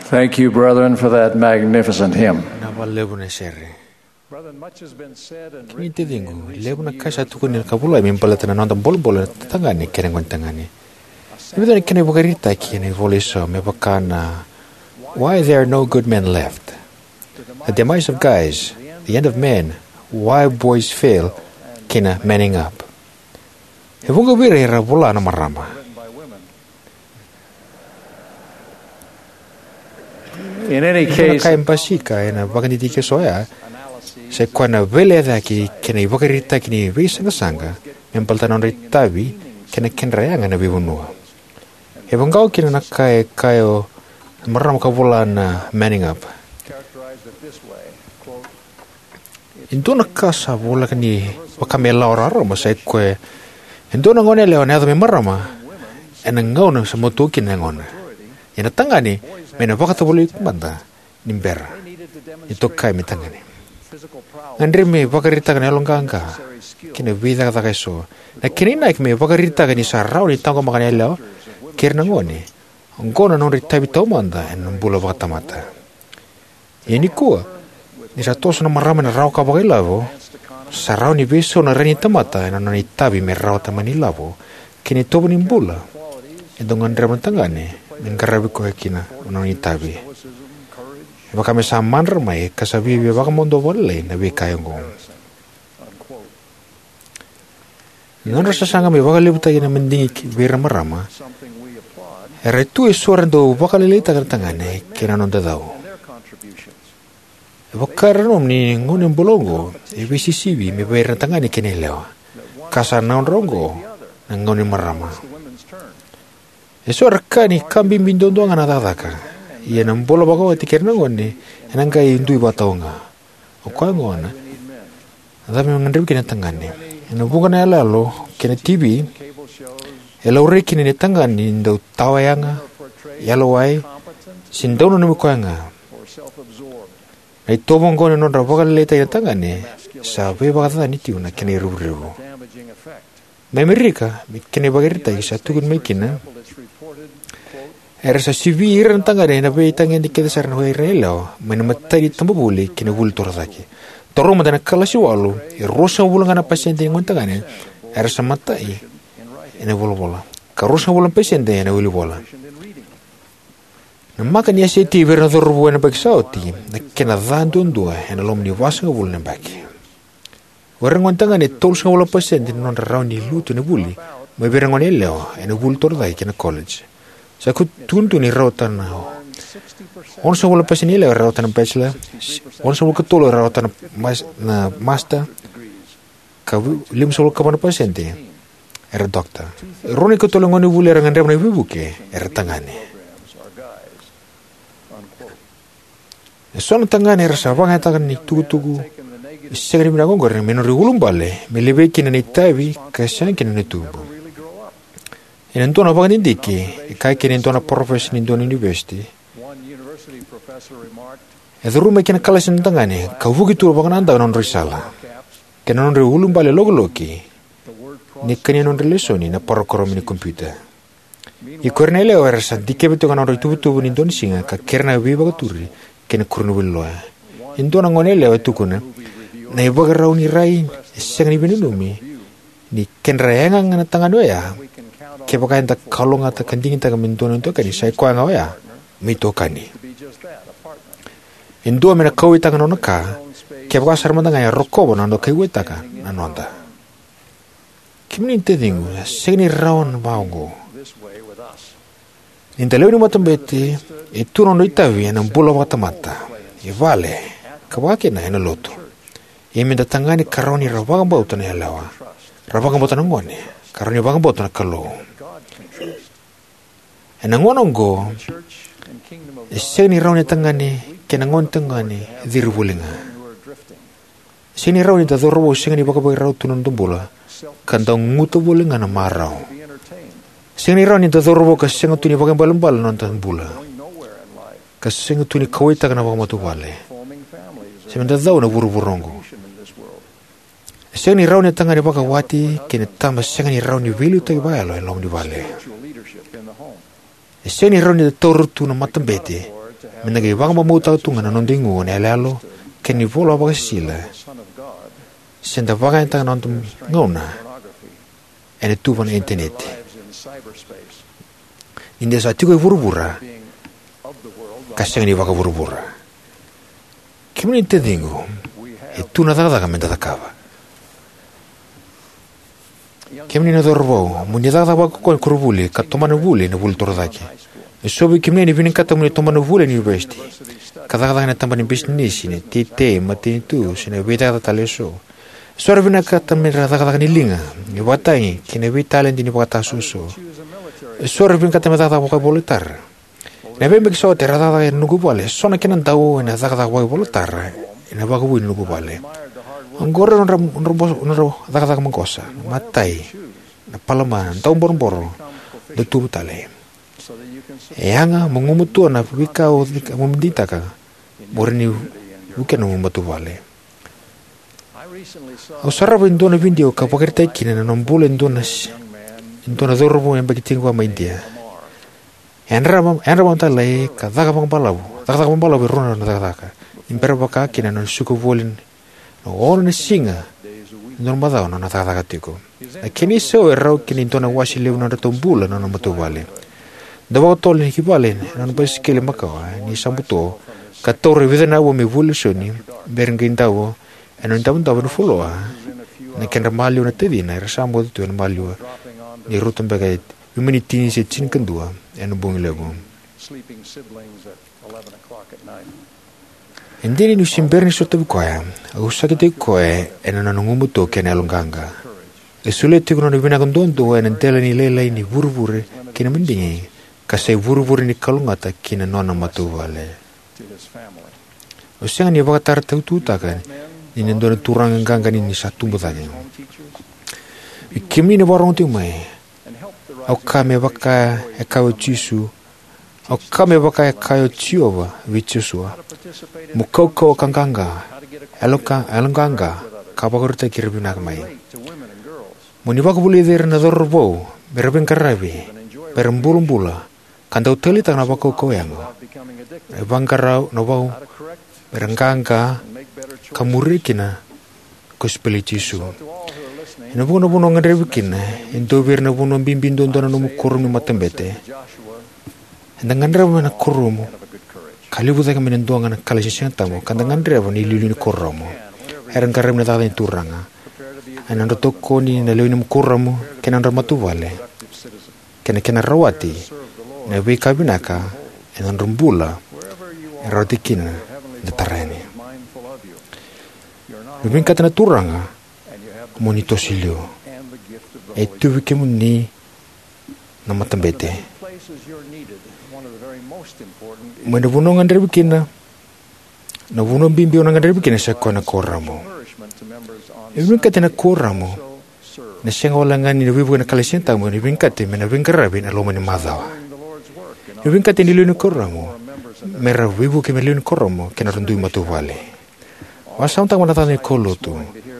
Thank you, brethren, for that magnificent hymn. Kini dingu lebu na kasa tukun il kabula mimpala tena nonton bol tangani kene tangani. Even kene bukarita kene voliso me bakana. Why there are no good men left? The demise of guys, the end of men. Why boys fail, kina manning up. Hebunga birira bola na marama. In any case, kaya pasika ena bagani dike soya. Se kwana vele daki kene bukarita kini visa sanga mimpalta non ritabi kene kenrayanga na bibunua. Hebunga kina nakai kayo maram kabola na manning up. Indona kasa bola kani wakamela oraro masai kwe. Indona ngone leo na me marama ena ngona sa motuki na ngona. Ina tangani mena wakata boli kumanda nimbera. Ito kai mitangani. Andri me wakarita kani alonganga kini vida kata kaiso. Na kini naik me wakarita kani sarau ni tango makani leo kirna ngoni. Ngona non ritabi taumanda ena bula wakata mata. Ini kuwa ni sa toso na marama na rau ka bakilavo sarau ni beso na reni tamata na nani tabi me rau tamani lavo kini tobo ni bula edongan rama tangane ngarabi ko kina nani tabi baka me saman ramai kasabi be baka mondo bolle na be kayong non rasa sanga me baka libuta ina mendingi be marama era tu esorando baka lelita tangane kina non dadao Vakaranum ni ngunin bolongo, ibisisibi mi bayar tangani kini leo. Kasar naon rongo, ngunin marama. Eso arkani kambi mindondo ang anadadaka. Iyan ang bolo bago tikir na ngoni, enang kay indui bataonga. O kwa ngona, adami mangrib kini tangani. Enabunga na lalo, kini TV, elaure kini tangani, indaw tawayanga, yalaway, sindaw na namikuanga. Ay tobong ko na non rapagal leta yung tangane sabi baka tani tiyo na kinirubo. May merika, kini bagirita isa tukun may kina. Era sa sivir ang tangane na bayitang hindi kita sa ranhuay relo, may namatay dito mabuli kinagultor taki. Toro madana kalasi walo, irosa bulang na pasyente yung tangane, era sa matay, inabulobola. Karosa bulang pasyente yung inabulobola. Maka niya si TV na dorbo na pagsauti na kinadando dua na lom ni was nga bulan baki. Warang wantanga ni tols nga wala pasente non raw ni luto ni buli. May birang ni leo na bultor dai kina college. Sa kutunto ni rawtan na. Onsa wala pasente ni leo rawtan ng bachelor. Onsa wala katulo rawtan na master. Lim sa wala kapan pasente. Era doctor. Roni katulungan ni buli rangan rem na ibibuke. Era tangani. Sono tangane rasa banga tangan ni tugu segari mina gongor meno rigulum bale me lebe kina ni tabi kasan kina ni tubu en antona banga indiki kai kina antona professor in don university rume kina kalas tangane kavugi tu banga nanda non risala kina non rigulum bale logoloki ni kina non relationi na porokoro mini computer i cornele ora sa dikebeto kana tubu ni don singa ka kerna wiba turi kena kurnu billoa indona ngonele watukuna na ibaga raw ni rai isang ni binulumi ni kenrayanga ngana tangan ya ke baka enta kalong ata kandingin ta kamindona to kani sai kwa nga ya mito kani indo mena kawi tangan onaka ke baka sarmanda nga rokobo nando kai wetaka nanonda kimni intedingu segni rawn baungo Inteleuni matambeti itu non itavi na bulo matamata. Ivale kawaki na ina loto. Imi datangani karoni rabagang bauta na halawa. Rabagang bauta na ngone. Karoni rabagang bauta na kalo. Ena ngonong go. Seni rauni tangani kena ngon tangani dirbulinga. Seni rauni ta dorbo seni bakabai rau tunon dumbula. Kanta nguto bulinga na marau. Seni rauni ta dorbo ka senga tuni bagang balambal nonton bula. Ka senga tuni kawita kana bagang matu wale. Semenda dau na buru-burongo. Seni rauni tangani baka wati kena tamba seni rauni vilu ta ibalo elong di wale. Seni rauni ta toru tu na matambete Menagi wang mamuta tunga na nondingu ne lalo keni vola ba sila. Senda wang ta nondum ngona. Ene tu van internet. Inde sa tigo burubura. Kaseng ni waka burubura. Kimni te dingo. E tu na daga menda dakava. Kimni na dorbo, munya daga waka ko kurubuli, katomana buli na bul tordaki. E sobi kimni ni vinin kata munya tomana buli ni university. Kada na tambani business ni tite mati tu sine beta taleso. Sora vina kata mera daga ni linga, ni watai kine vi talent ni wata suso. Sora vina kata mera daga waka bolitar. Na vem que só terra daga nugu bale, sona kenan tau na daga waka bolitar. Na baga win nugu bale. Angora no daga mangkosa, matai. Na palama tau borboro de tu tale. E anga mongumutu na vika o mumdita ka. Morni bukan mumatu bale. Au sarava indona video ka pakerta kina na nombule indona dorbo yang bagi tingwa ma India. Enra tale ka daga pangbalau rona na daga. Impera baka kina na suku volin no all ni singa normada na daga tiko. Kini so erau kini indona wasi leu na tombula na matu bale. Dawa tol ni kibale na basikele makawa ni sambuto ka torre videna wo me volusoni berngin tawo eno ndam no fuloa na kenra malio na tedina era sambo tu na malio ni rutan bagai mini tini se chin kendua eno bongilego endini nu simberni sotto koya usakite koe eno na ngumuto kenelonganga esulete kono vina kondondo eno telani lelai ni burbure kina mendingi kasai burbure ni kalungata kina nona matu wale Usiang ni bakatar tuta kan ini ndona turang ganga ni satu betanya ikimi ni warong tu mai au kame baka ekau chisu au kame baka ekau chiova vichusua mukoko kanganga elonganga kabagurta kirbina mai muni baka buli der na dorbo berben karabi berembulumbula kandau teli tang na baka koyang bangkarau no bau berengkangka kamurikina kospeli chisu ina buno ngadrebikina into bir na buno bimbin don no mukurum matembete ndangan na kurum kalibu daga menen doanga na kalisisen tamo kandangan revo ni lilini koramo herang karem na tawin turanga anan toko ni na lilini mukurum kenan ramatu vale kena rawati na be kabinaka enan rumbula erotikina detarene Lubin kata na turanga monito silio e tu vikemuni na matambete mena bunong andre bikina na bunong bimbio na andre bikina sa kona koramo Lubin kata na koramo na siyang walangan ni wibu na kalisenta mo Lubin kata mena vinkarabin aloma ni madawa Lubin kata ni luni koramo mera wibu ke melun koramo kena rundui matu vale wasam tang mana tani kolo tu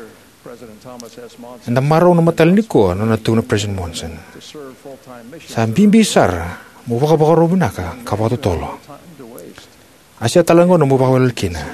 anda maro no matal niko no na tu na President Monson sa bimbi sar mo baka robunaka kapato tolo asia talango no mo baka kina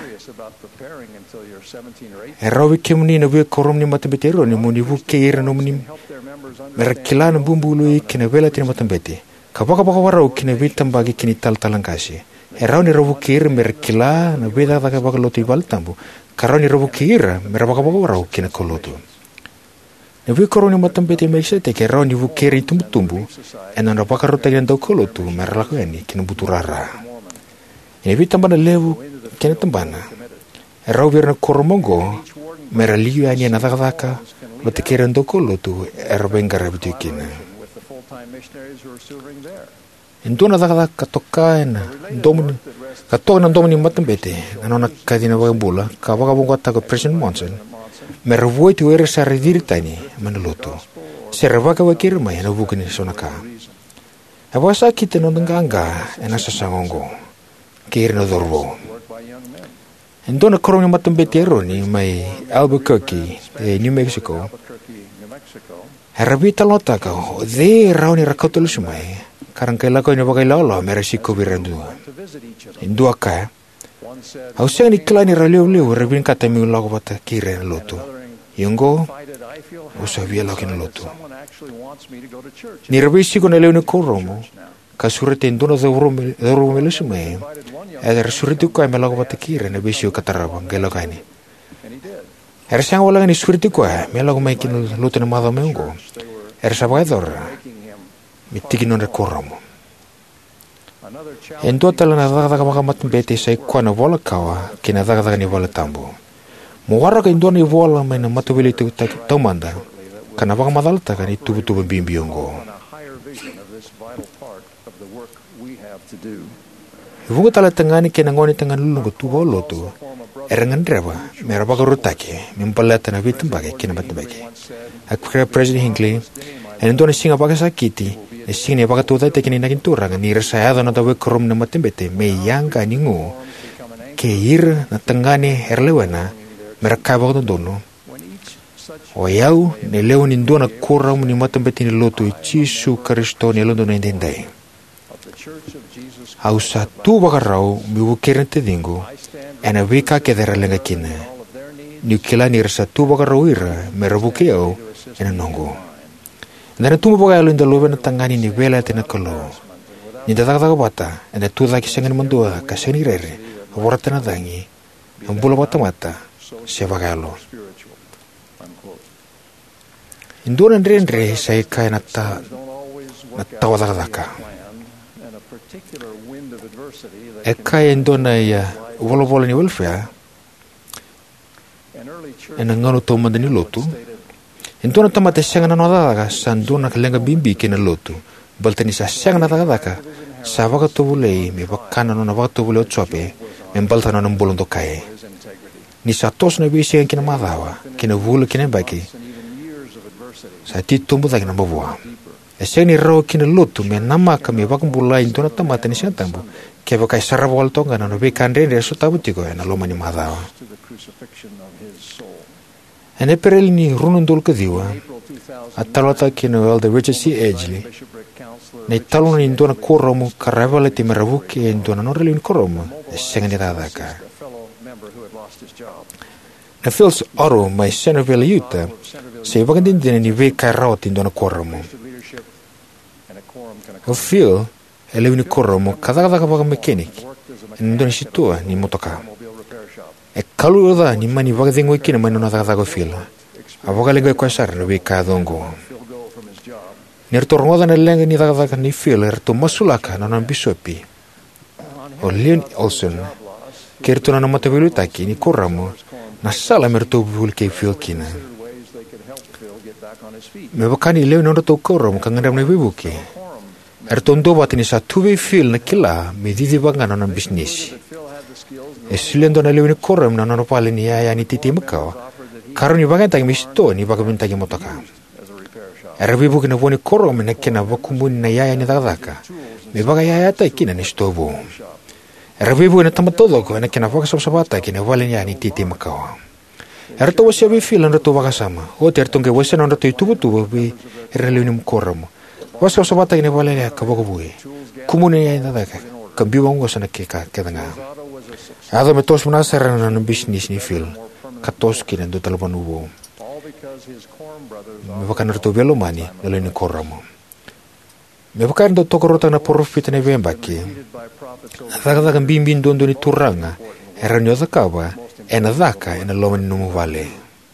erawi kemni na we korom ni matembetero ni mo ni bu keira no ni mera kilana bumbului kena vela tin matembete kabaka warau kena vitam bagi kini talang kasi Erau ni robu kira merkila na beda taka baka lotu ibal tambu. Karau ni robu kira merabaka baka warau kina kolotu. Na vi koroni matam bete meksete ke erau ni bu kira tumbu ena na baka rota kina tau kolotu meralaku eni kina buturara. Ini vi tambana lewu kina tambana. Erau virna koromongo meraliu ani na taka lotu kira tau kolotu erbengara bitu kina. Indona daga katoka na domini matembete anona kadina bola kabaga bongata ko President Monson mervoi tu era saridiri tani manuloto servaka wakir mai na bukini sonaka awasa kita no nganga ena sasangongo kirno dorbo indona koroni matembete roni mai Albuquerque New Mexico Herabita lota ka de rauni rakotol sumai karang kaila ko ni bagai lolo merasiko birandu Indua ka au siang ni klani raliu rebin kata mi lago bata kire lotu. Yongo usavia lagi lotu. Ni rebisi ko na leo ni koromo kasurete indona doro melusume. Ada suriti ko ay melago bata kire na bisio katarabang gelokani. Siang wala ni suriti ko ay melago may kin lotu na mado mengo. Sabador mitikin on koromo. Endo tala na daga makamat bete sai kwana wala kawa kina daga ni wala tambo. Muara ka indona ni wala may na matubili tu tamanda kana baka madalta kan itu bimbiongo. Ibu tala tengani kena ngoni tengan lulungu tu bolo tu. Erangan dreba meraba garutake mimpalata na bitum bage kina batbage. Akra President Hinckley en indona singa baka sakiti singa baka tuta te kini nakin turanga ni rasaya na tawe krom na matembete me yanga ningu ke ir na tengani herlewana mereka baka dono oyau ne leon indona koram ni matembete ni lotu Jesu Kristo ni londo ndendai ausa tu baka rau mi bukiren te dingo ena vika ke dera lenga kina ni kila ni rasa tu baka rau ira merabukeo ena nongo. Nana tumo baka alo inda lobe na tangani ni vela tena kolo. Ni dataka bata ena tu daki sengan mandua ka seni rere abora tena dangi ambula bata mata se baka alo. Indona ndre sai kai nata wadaka. Eka indona ya wolo ni welfare ena ngano to mandani lotu. Indona tamate sangana nodaka sanduna kalenga bimbi kena lotu. Baltani sa sangana taka sa baka to bulei me bakana no baka to bulei otsope me baltana no bolon to kai. Ni sa tos na bisi kena madawa kena vulu kena baki. Sa titumbu da kena bobwa. Eseni ro kena lotu me nama ka me baka bulai indona tamate ni santambu. Ke baka sarabol to ngana no be kandre reso tabutiko na lomani madawa. En April ni runundul kadiwa atalata kina wel de Richard C. Edgley ne talon indona koromo karavale ti meravuki indona no relin koromo sengani dadaka na Phil's oro mai Centerville Utah se bagandin ni ve karot indona koromo o Phil elevini koromo kada baga mechanic indona situa ni motoka e kalu da ni mani vaga dengo kina mani no daga fila avoga lengo kwasar no be ka dongo ner torngoda na lenga ni daga ni fila to masulaka na bisopi o Leon Olson kerto na matabilu taki ni koramo na sala merto bul ke fil kina me bakani Leon no to koramo kangandam na bibuke ertondo batini sa tuve fil na kila me didi banga na business Esilendo na lewini koram na no pale ni ya ni titi makao. Karuni bagan tagi misto ni bagan tagi motaka. Erabi buki na boni koram na kena bakumbuni na ya ni dagaka. Me baga ya ta kina ni stobo. Erabi buki na tamatodo ko na kena baga sabata kina wale ni ya ni titi makao. Erto wasi abi filan rato baga sama. O terto nge wasi na rato tubu bi erlewini koram. Wasi sabata kina wale ya kabago bui. Kumuni ya ni dagaka. Kambiwang wasa na keka kedanga. Ada metos menasar na bisnis ni Phil. Katos kina do talaban ubo. Me bakan rto belo mani dalo ni koramo. Me bakan do tokorota na profit na vembaki. Daga kan bimbin dondo ni turanga. Era nyo zakaba ena daka ena loman no vale.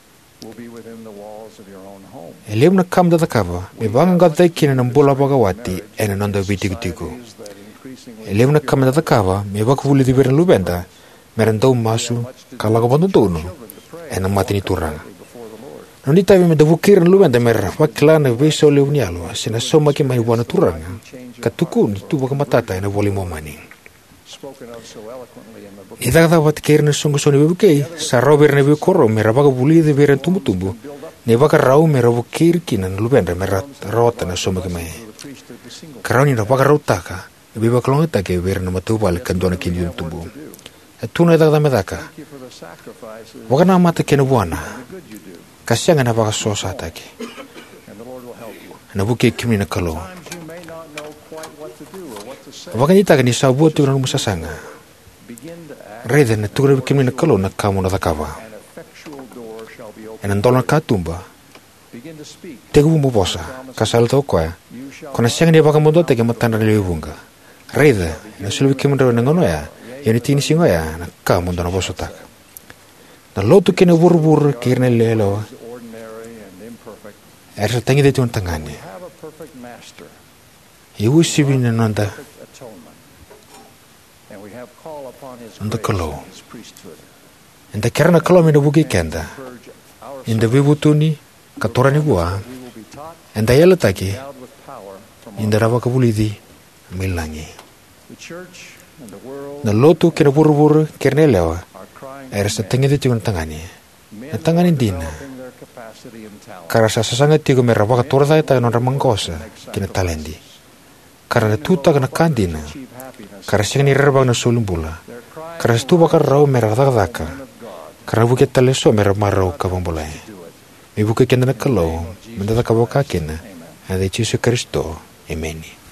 Elem na kam da zakaba. Me bangan gadai kina na bola bagawati ena nando bitigutigo. Elem na kam da zakaba me bak vuli di beren lubenda. Merendau masu kalaga bantuno ena mati ni turang. Noni tavi me davukir lu benda merah waklana veso leunialo sina soma ki mai wana turang. Katuku ni tu baka matata ena voli momani. Ida da wat kirna sungu soni bebuke sa rober ne be korro merah baka vuli de beren tumbu ne baka rau merah vukir kinan lu benda merah rota na soma ki mai. Karoni na baka rautaka be baka longeta ke beren matu bal kandona ki tumbu. Tuna da medaka. Wakana mata kena buana. Kasyanga na baka sosa atake. Na buke kimi na kalo. Wakanyita ni sabu tu na musasanga. Reda na tukura kimi na kalo na kamu na takava. Enandola katumba. Tegu mo bosa kasal to kwa. Kona siang ni bakamondo tege matanda lewunga. Reda na sulubi kimi na ngono ya. Yani tini singo ya na kamu na bosa tak. Na lotu kena buru-buru kirna lelo. Sa tangi de tuan tangani. Iwu sibi na nanda. Nanda kalau. Nda kerana kalau mina bugi kenda. Nda bibutuni katorani gua. Nda yala taki. Nda rawa kabulidi milangi. Na lotu kena buru-buru kirna lewa. Sa tangi de tuan tangani. Na tangani dina. Karasa sasanga tigo meraba katora ta non ramangkosa kina talendi. Karena tuta kana kandina. Karasa ni raba na sulumbula. Karasa tu bakar rau meradaka. Karena buket taleso meramarau kabambulai. Mi buket kena kalau mendata kaboka kena. Ada Yesus Kristo. Amen.